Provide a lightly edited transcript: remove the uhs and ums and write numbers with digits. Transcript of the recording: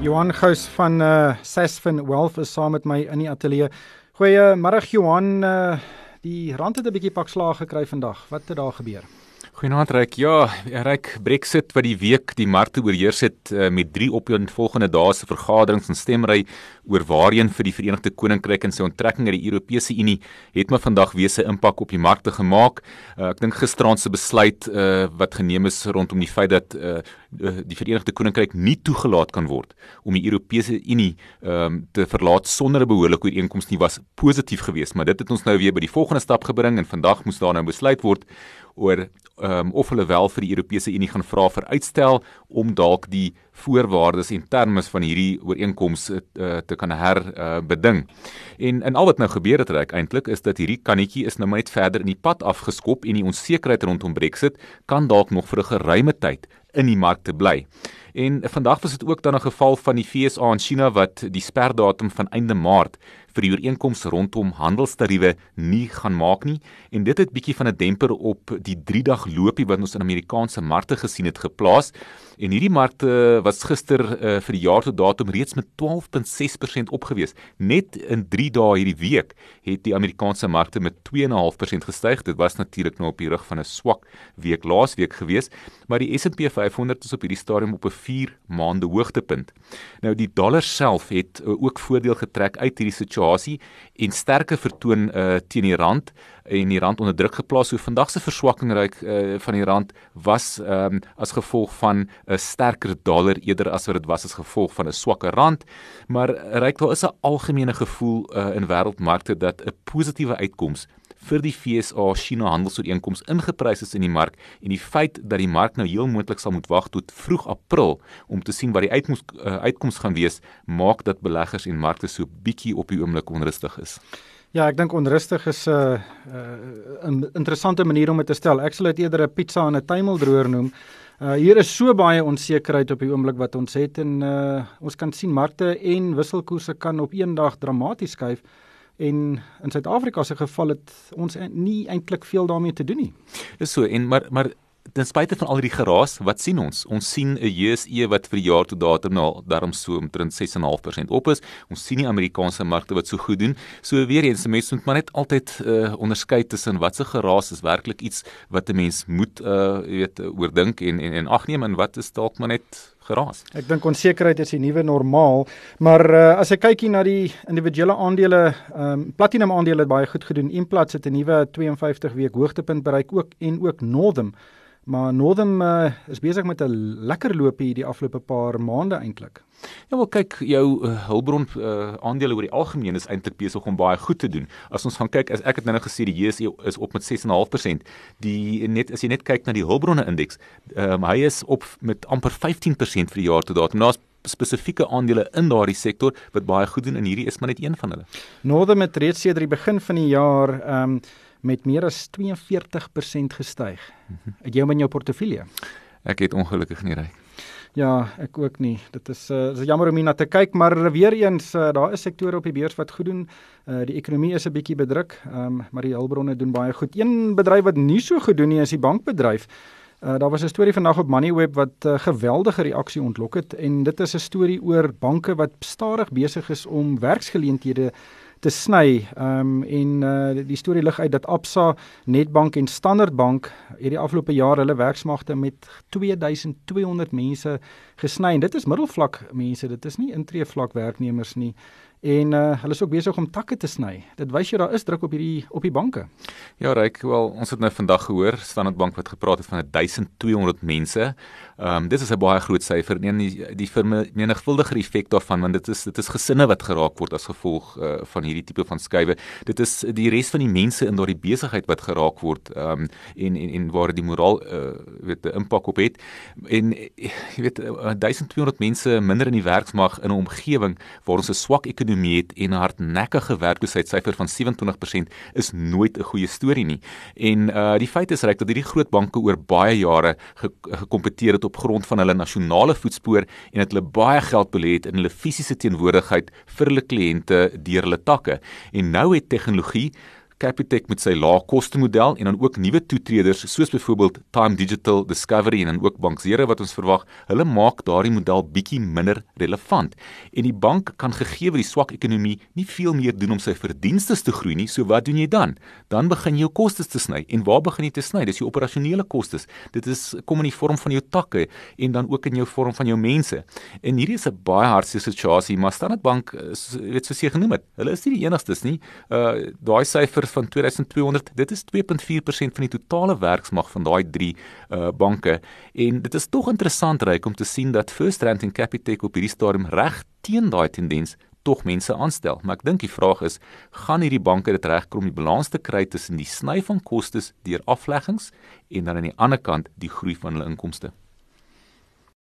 Johan Gous van Sasfin Wealth is saam met my in die ateljee. Goeiemiddag Johan, die rand het 'n bietjie pak slaag gekry vandag. Wat het daar gebeur? Goeienaand Ryk. Ja, Ryk, Brexit wat die week die markte oorheers het met 3 opvolgende dae se vergaderings en stemry oor waarheen vir die Verenigde Koninkryk en sy onttrekking uit die Europese Unie het maar vandag weer sy impak op die markte gemaak. Ek dink gisteraand se besluit wat geneem is rondom die feit dat die Verenigde Koninkryk nie toegelaat kan word om die Europese Unie te verlaat sonder 'n behoorlike ooreenkoms nie, was positief geweest, maar dit het ons nou weer by die volgende stap gebring en vandag moes daar nou besluit word oor of hulle wel vir die Europese Unie gaan vra vir uitstel om dalk die voorwaardes en terme van hierdie ooreenkoms te kan herbeding. En al wat nou gebeur het eintlik is dat hierdie kannetjie is nou maar net verder in die pad afgeskop en die onsekerheid rondom Brexit kan dalk nog vir 'n geruime tyd in die markte bly. En vandag was dit ook dan 'n geval van die FSA en China wat die sperdatum van einde Maart vir die ooreenkoms rondom handelstariewe nie gaan maak nie. En dit het bietjie van 'n demper op die 3-dag loopie wat ons in Amerikaanse markte gesien het geplaas. En hierdie markte was gister vir die jaar tot datum reeds met 12,6% opgewees. Net in 3 dae hierdie week het die Amerikaanse markte met 2,5% gestyg. Dit was natuurlik nou op die rug van 'n swak week laasweek gewees, maar die S&P 500 is op hierdie stadium op 'n 4 maande hoogtepunt. Nou die dollar self het ook voordeel getrek uit hierdie situasie en sterker vertoon teen die rand en die rand onder druk geplaas. So vandag se verswakking van die rand was as gevolg van 'n sterker dollar eerder as wat dit was as gevolg van 'n swakker rand. Maar daar is 'n algemene gevoel in wêreldmarkte dat 'n positiewe uitkoms vir die FSA-China handelsooreenkoms ingeprys is in die mark en die feit dat die mark nou heel moontlik sal moet wag tot vroeg April om te sien wat die uitkoms gaan wees, maak dat beleggers en markte so bietjie op die oomblik onrustig is. Ja, ek dink onrustig is 'n interessante manier om dit te stel. Ek sal dit eerder 'n pizza en 'n tuimeldroër noem. Hier is so baie onsekerheid op die oomblik wat ons het en ons kan sien markte en wisselkoerse kan op een dag dramaties skuif. En in Suid-Afrika se geval het ons nie eintlik veel daarmee te doen nie. Dis so, maar ten spyte van al hierdie geraas, wat sien ons? Ons sien 'n JSE wat vir die jaar tot datum nou daarom so omtrent 6,5% op is. Ons sien die Amerikaanse markte wat so goed doen. So weer eens, mense moet maar net altyd onderskei tussen wat se geraas is werklik iets wat 'n mens moet oordink en agneem en wat is dalk maar net geraas. Ek dink onsekerheid is die nuwe normaal, maar as ek kyk hier na die individuele aandele, Platinum aandele het baie goed gedoen. Implats het 'n nuwe 52 week hoogtepunt bereik ook Northam. Maar Northam is besig met 'n lekker loopie die afgelope paar maande eintlik. Ja, wel kyk, jou hulpbron aandele oor die algemeen is eintlik besig om baie goed te doen. As ons gaan kyk, as ek het nou gesê die JSE is op met 6,5%. As jy net kyk na die hulpbronne indeks, hy is op met amper 15% vir die jaar tot datum. Daar's spesifieke aandele in daardie sektor wat baie goed doen en hierdie is maar net een van hulle. Northam het reeds sedert die begin van die jaar met meer as 42% gestyg. Het jy hom in jou portefeulje? Ek het ongelukkig nie Ryk. Ja, ek ook nie. Dit is jammer om hier na te kyk, maar weer eens, daar is sektore op die beurs wat goed doen. Die ekonomie is 'n bietjie bedruk, maar die hulpbronne doen baie goed. Een bedryf wat nie so goed doen nie is die bankbedryf. Daar was 'n storie vandag op Moneyweb wat geweldige reaksie ontlok het en dit is 'n storie oor banke wat stadig besig is om werksgeleenthede te sny. Die storie lig uit dat Absa, Nedbank en Standard Bank hierdie afgelope jaar hulle werksmagte met 2200 mense gesny. En dit is middelvlak mense, dit is nie intreevlak werknemers nie. En hulle is ook besig om takke te sny. Dit wys jy daar is druk op die banke. Ja, Ryk, wel, ons het nou vandag gehoor, Standard Bank wat gepraat het van 1200 mense. Dit is 'n baie groot syfer en die vermenigvuldiger effek daarvan, want dit is gesinne wat geraak word as gevolg van hierdie tipe van skuwe. Dit is die res van die mense in daardie besigheid wat geraak word en waar die moraal 'n impak op het. En jy weet 1200 mense minder in die werksmag in 'n omgewing waar ons 'n swak ekonomie het en 'n hardnekkige werkloosheidssyfer van 27% is nooit 'n goeie storie nie. En die feit is Ryk dat hierdie groot banke oor baie jare gekompeteer het op grond van hulle nasionale voetspoor en het hulle baie geld belê het in hulle fisiese teenwoordigheid vir hulle kliënte deur hulle takke. En nou het tegnologie Capitec met sy lae koste model en dan ook nuwe toetreders soos byvoorbeeld Time Digital, Discovery en dan ook Bankzero wat ons verwag, hulle maak daardie model bietjie minder relevant. En die bank kan gegee word die swak ekonomie nie veel meer doen om sy verdienstes te groei nie, so wat doen jy dan? Dan begin jy jou kostes te sny. En waar begin jy te sny? Dis jou operasionele kostes. Dit kom in die vorm van jou takke en dan ook in jou vorm van jou mense. En hierdie is 'n baie hartseer situasie, maar Standard Bank, soos jy genoem het, hulle is nie die enigstes nie. Daai syfer van 2200, dit is 2.4% van die totale werksmag van daai 3 banke. En dit is tog interessant ryk om te sien dat FirstRand en Capitec op hierdie stadium reg teen daai tendens tog mense aanstel. Maar ek dink die vraag is, gaan hierdie banke dit regkry om die balans te kry tussen die sny van kostes deur afleggings en dan aan die ander kant die groei van hulle inkomste?